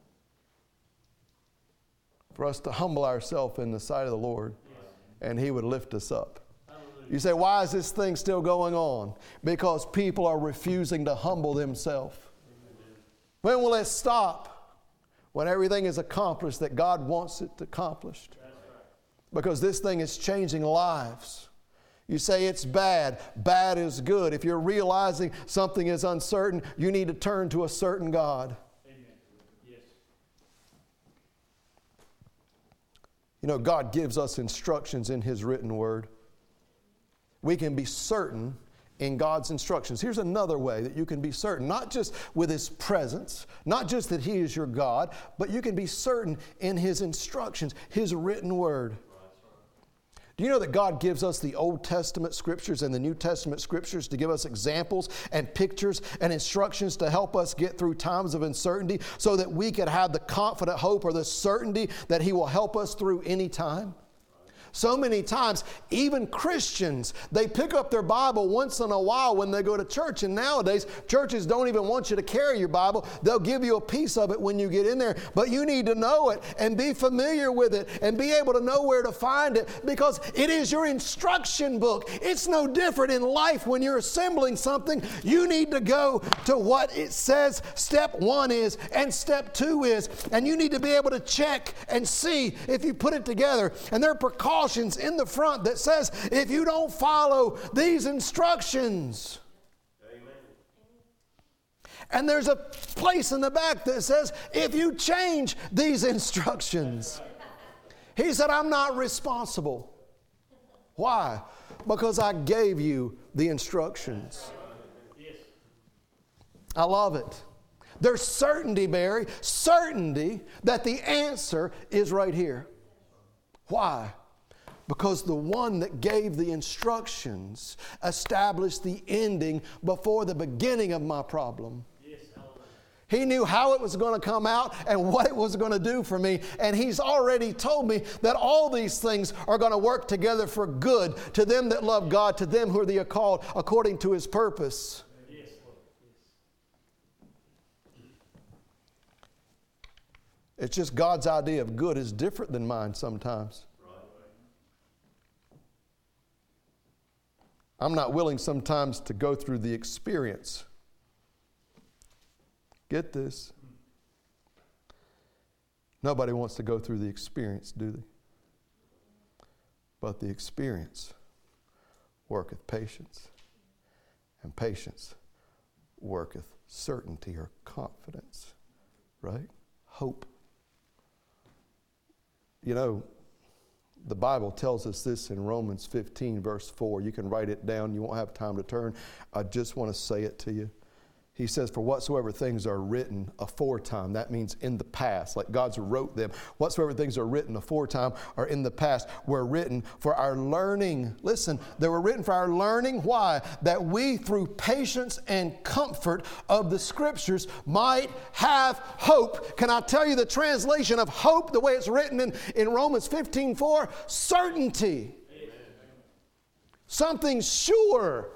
for us to humble ourselves in the sight of the Lord, yes, and He would lift us up. Hallelujah. You say, why is this thing still going on? Because people are refusing to humble themselves. When will it stop? When everything is accomplished that God wants it accomplished. That's right. Because this thing is changing lives. You say it's bad. Bad is good. If you're realizing something is uncertain, you need to turn to a certain God. Amen. Yes. You know, God gives us instructions in His written word. We can be certain in God's instructions. Here's another way that you can be certain, not just with His presence, not just that He is your God, but you can be certain in His instructions, His written word. Do you know that God gives us the Old Testament scriptures and the New Testament scriptures to give us examples and pictures and instructions to help us get through times of uncertainty, so that we could have the confident hope or the certainty that He will help us through any time? So many times, even Christians, they pick up their Bible once in a while when they go to church. And nowadays, churches don't even want you to carry your Bible. They'll give you a piece of it when you get in there. But you need to know it and be familiar with it and be able to know where to find it, because it is your instruction book. It's no different in life when you're assembling something. You need to go to what it says step one is and step two is. And you need to be able to check and see if you put it together. And there are precautions in the front that says if you don't follow these instructions. Amen. And there's a place in the back that says if you change these instructions. He said, I'm not responsible. Why? Because I gave you the instructions. Yes. I love it. There's certainty, Barry, certainty that the answer is right here. Why? Because the one that gave the instructions established the ending before the beginning of my problem. Yes, He knew how it was going to come out and what it was going to do for me. And He's already told me that all these things are going to work together for good to them that love God, to them who are the called according to His purpose. Yes, Lord. Yes. It's just God's idea of good is different than mine sometimes. I'm not willing sometimes to go through the experience. Get this. Nobody wants to go through the experience, do they? But the experience worketh patience, and patience worketh certainty or confidence, right? Hope. You know, the Bible tells us this in Romans fifteen, verse four. You can write it down. You won't have time to turn. I just want to say it to you. He says, for whatsoever things are written aforetime, that means in the past, like God's wrote them. Whatsoever things are written aforetime are in the past, were written for our learning. Listen, they were written for our learning. Why? That we, through patience and comfort of the Scriptures, might have hope. Can I tell you the translation of hope, the way it's written in, in Romans fifteen four? Certainty. Amen. Something sure.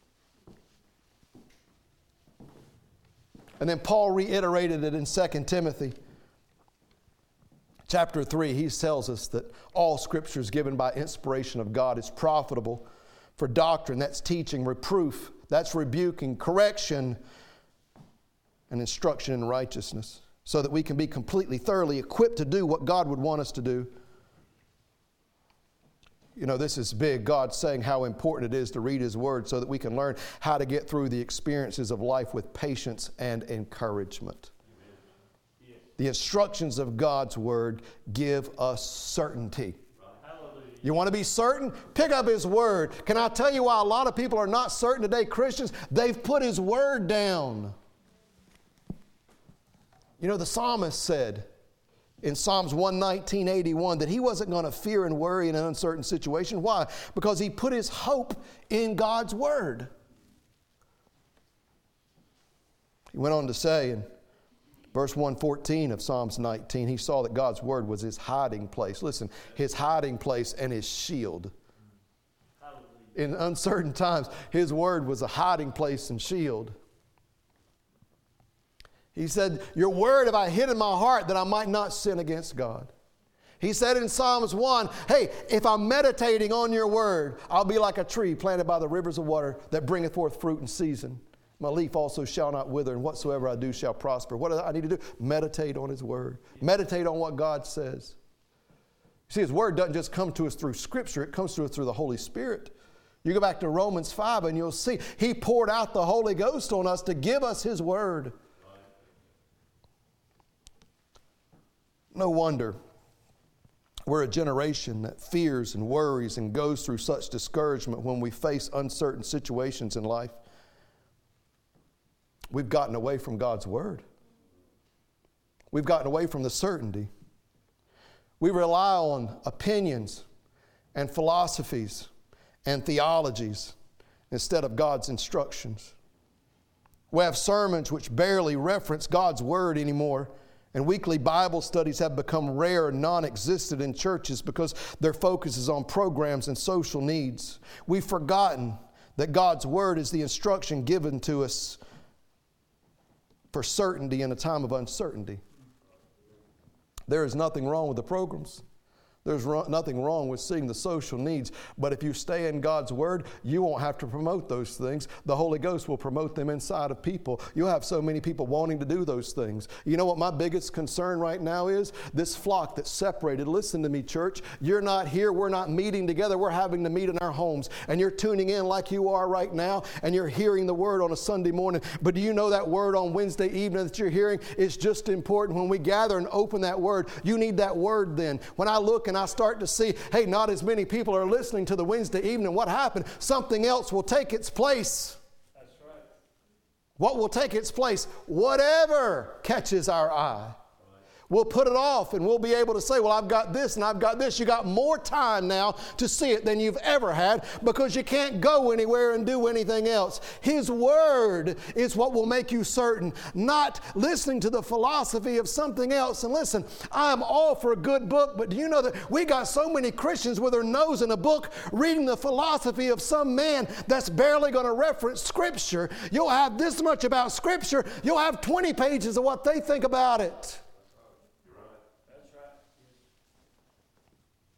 And then Paul reiterated it in Second Timothy chapter three. He tells us that all Scripture is given by inspiration of God. It's profitable for doctrine, that's teaching, reproof, that's rebuking, correction, and instruction in righteousness, so that we can be completely, thoroughly equipped to do what God would want us to do. You know, this is big. God's saying how important it is to read His Word so that we can learn how to get through the experiences of life with patience and encouragement. Yes. The instructions of God's Word give us certainty. Hallelujah. You want to be certain? Pick up His Word. Can I tell you why a lot of people are not certain today, Christians? They've put His Word down. You know, the psalmist said in Psalms one nineteen, eighty-one that he wasn't going to fear and worry in an uncertain situation. Why? Because he put his hope in God's Word. He went on to say in verse one fourteen of Psalms nineteen, he saw that God's Word was his hiding place. Listen, his hiding place and his shield. In uncertain times, his Word was a hiding place and shield. He said, your Word have I hid in my heart that I might not sin against God. He said in Psalms one, hey, if I'm meditating on your Word, I'll be like a tree planted by the rivers of water that bringeth forth fruit in season. My leaf also shall not wither, and whatsoever I do shall prosper. What do I need to do? Meditate on His Word. Meditate on what God says. You see, His Word doesn't just come to us through Scripture. It comes to us through the Holy Spirit. You go back to Romans five and you'll see He poured out the Holy Ghost on us to give us His Word. No wonder we're a generation that fears and worries and goes through such discouragement when we face uncertain situations in life. We've gotten away from God's Word. We've gotten away from the certainty. We rely on opinions and philosophies and theologies instead of God's instructions. We have sermons which barely reference God's Word anymore. And weekly Bible studies have become rare and non-existent in churches because their focus is on programs and social needs. We've forgotten that God's Word is the instruction given to us for certainty in a time of uncertainty. There is nothing wrong with the programs. There's ro- nothing wrong with seeing the social needs. But if you stay in God's Word, you won't have to promote those things. The Holy Ghost will promote them inside of people. You'll have so many people wanting to do those things. You know what my biggest concern right now is? This flock that's separated. Listen to me, church. You're not here. We're not meeting together. We're having to meet in our homes. And you're tuning in like you are right now. And you're hearing the Word on a Sunday morning. But do you know that Word on Wednesday evening that you're hearing is just important? When we gather and open that Word, you need that Word then. When I look and I start to see, hey, not as many people are listening to the Wednesday evening. What happened? Something else will take its place. That's right. What will take its place? Whatever catches our eye. We'll put it off and we'll be able to say, well, I've got this and I've got this. You got more time now to see it than you've ever had because you can't go anywhere and do anything else. His Word is what will make you certain, not listening to the philosophy of something else. And listen, I'm all for a good book, but do you know that we got so many Christians with their nose in a book reading the philosophy of some man that's barely going to reference Scripture. You'll have this much about Scripture. You'll have twenty pages of what they think about it.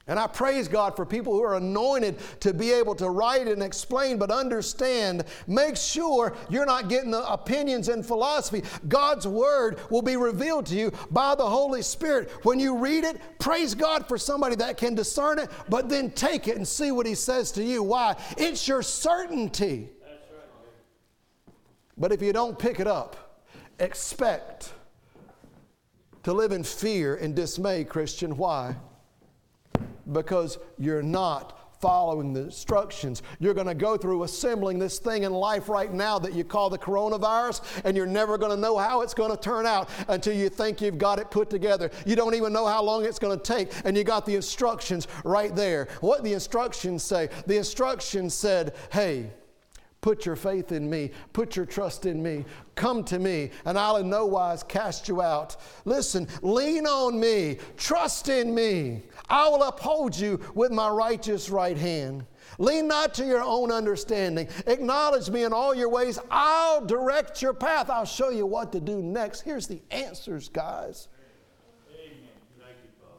And I praise God for people who are anointed to be able to write and explain, but understand, make sure you're not getting the opinions and philosophy. God's Word will be revealed to you by the Holy Spirit. When you read it, praise God for somebody that can discern it, but then take it and see what He says to you. Why? It's your certainty. That's right. But if you don't pick it up, expect to live in fear and dismay, Christian. Why? Because you're not following the instructions. You're going to go through assembling this thing in life right now that you call the coronavirus, and you're never going to know how it's going to turn out until you think you've got it put together. You don't even know how long it's going to take, and you got the instructions right there. What the instructions say? The instructions said, hey, put your faith in me. Put your trust in me. Come to me, and I'll in no wise cast you out. Listen, lean on me. Trust in me. I will uphold you with my righteous right hand. Lean not to your own understanding. Acknowledge me in all your ways. I'll direct your path. I'll show you what to do next. Here's the answers, guys. Amen. Thank you, Father.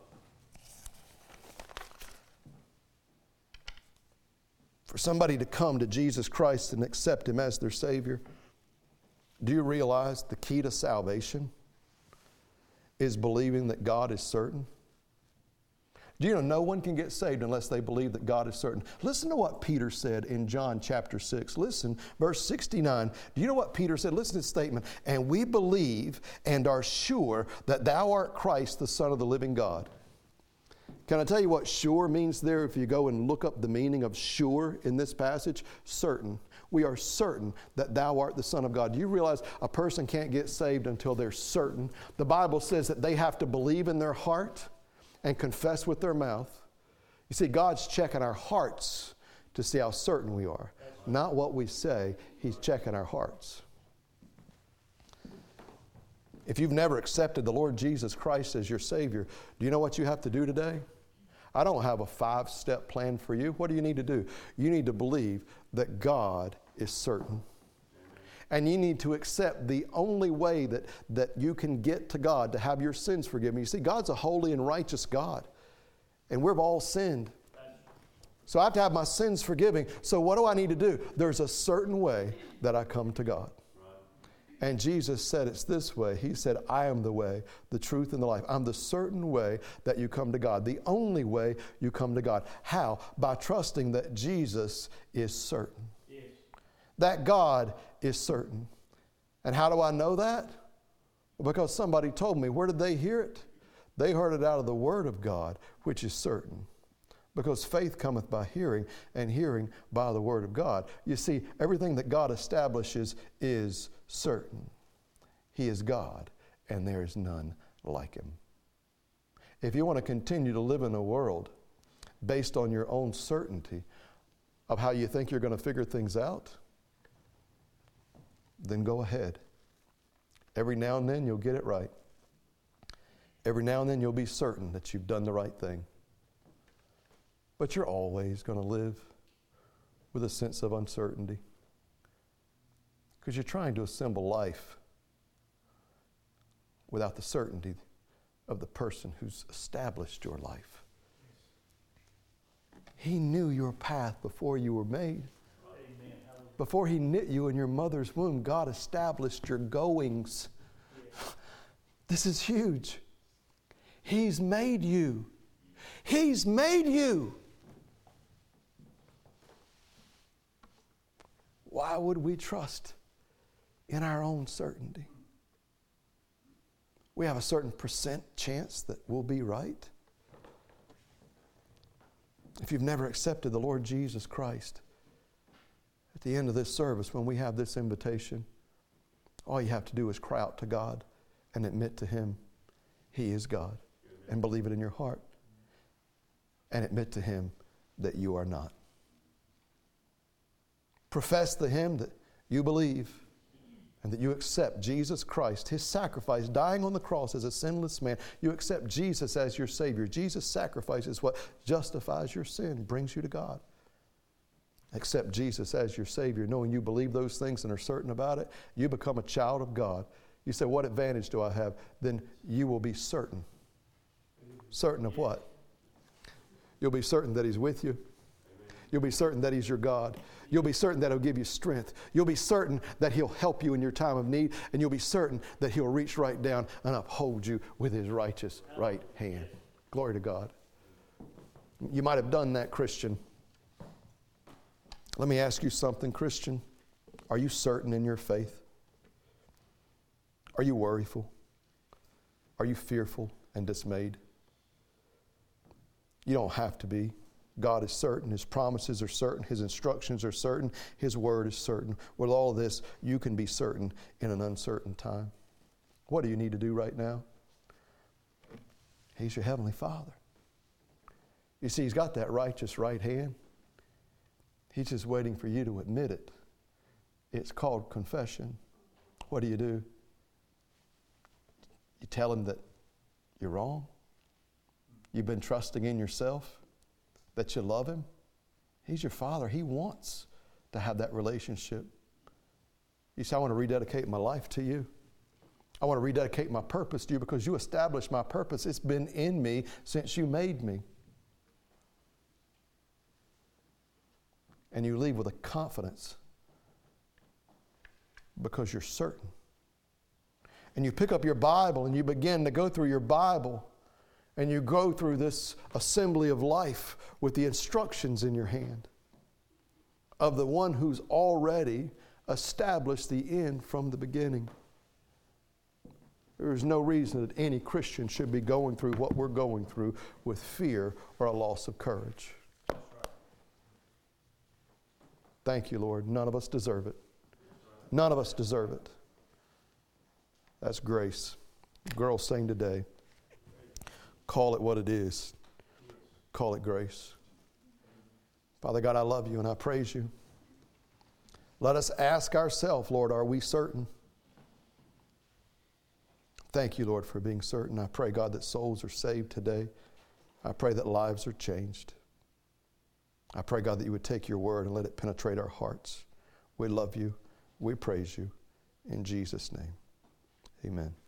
For somebody to come to Jesus Christ and accept Him as their Savior, do you realize the key to salvation is believing that God is certain? Do you know no one can get saved unless they believe that God is certain? Listen to what Peter said in John chapter six. Listen, verse sixty-nine. Do you know what Peter said? Listen to this statement. And we believe and are sure that thou art Christ, the Son of the living God. Can I tell you what sure means there? If you go and look up the meaning of sure in this passage, certain. We are certain that thou art the Son of God. Do you realize a person can't get saved until they're certain? The Bible says that they have to believe in their heart and confess with their mouth. You see, God's checking our hearts to see how certain we are. Not what we say, He's checking our hearts. If you've never accepted the Lord Jesus Christ as your Savior, do you know what you have to do today? I don't have a five-step plan for you. What do you need to do? You need to believe that God is certain. And you need to accept the only way that, that you can get to God, to have your sins forgiven. You see, God's a holy and righteous God, and we've all sinned. So I have to have my sins forgiven. So what do I need to do? There's a certain way that I come to God. And Jesus said it's this way. He said, I am the way, the truth, and the life. I'm the certain way that you come to God. The only way you come to God. How? By trusting that Jesus is certain. Yes. That God is certain. And how do I know that? Because somebody told me. Where did they hear it? They heard it out of the Word of God, which is certain. Because faith cometh by hearing, and hearing by the Word of God. You see, everything that God establishes is certain. He is God, and there is none like Him. If you want to continue to live in a world based on your own certainty of how you think you're going to figure things out, then go ahead. Every now and then you'll get it right. Every now and then you'll be certain that you've done the right thing. But you're always going to live with a sense of uncertainty because you're trying to assemble life without the certainty of the person who's established your life. He knew your path before you were made. Amen. Before He knit you in your mother's womb, God established your goings. This is huge. He's made you. He's made you. Why would we trust in our own certainty? We have a certain percent chance that we'll be right. If you've never accepted the Lord Jesus Christ, at the end of this service, when we have this invitation, all you have to do is cry out to God and admit to Him He is God, and believe it in your heart, and admit to Him that you are not. Profess to Him that you believe and that you accept Jesus Christ, His sacrifice, dying on the cross as a sinless man. You accept Jesus as your Savior. Jesus' sacrifice is what justifies your sin, brings you to God. Accept Jesus as your Savior, knowing you believe those things and are certain about it. You become a child of God. You say, what advantage do I have? Then you will be certain. Certain of what? You'll be certain that He's with you. You'll be certain that He's your God. You'll be certain that He'll give you strength. You'll be certain that He'll help you in your time of need. And you'll be certain that He'll reach right down and uphold you with His righteous right hand. Glory to God. You might have done that, Christian. Let me ask you something, Christian. Are you certain in your faith? Are you worryful? Are you fearful and dismayed? You don't have to be. God is certain. His promises are certain. His instructions are certain. His word is certain. With all of this, you can be certain in an uncertain time. What do you need to do right now? He's your Heavenly Father. You see, He's got that righteous right hand. He's just waiting for you to admit it. It's called confession. What do you do? You tell Him that you're wrong. You've been trusting in yourself, that you love Him. He's your Father. He wants to have that relationship. You say, I want to rededicate my life to you. I want to rededicate my purpose to you because you established my purpose. It's been in me since you made me. And you leave with a confidence because you're certain. And you pick up your Bible and you begin to go through your Bible and you go through this assembly of life with the instructions in your hand of the one who's already established the end from the beginning. There is no reason that any Christian should be going through what we're going through with fear or a loss of courage. Thank you, Lord. None of us deserve it. None of us deserve it. That's grace. The girls sang today. Call it what it is. Call it grace. Father God, I love you and I praise you. Let us ask ourselves, Lord, are we certain? Thank you, Lord, for being certain. I pray, God, that souls are saved today. I pray that lives are changed. I pray, God, that you would take your word and let it penetrate our hearts. We love you. We praise you. In Jesus' name, amen.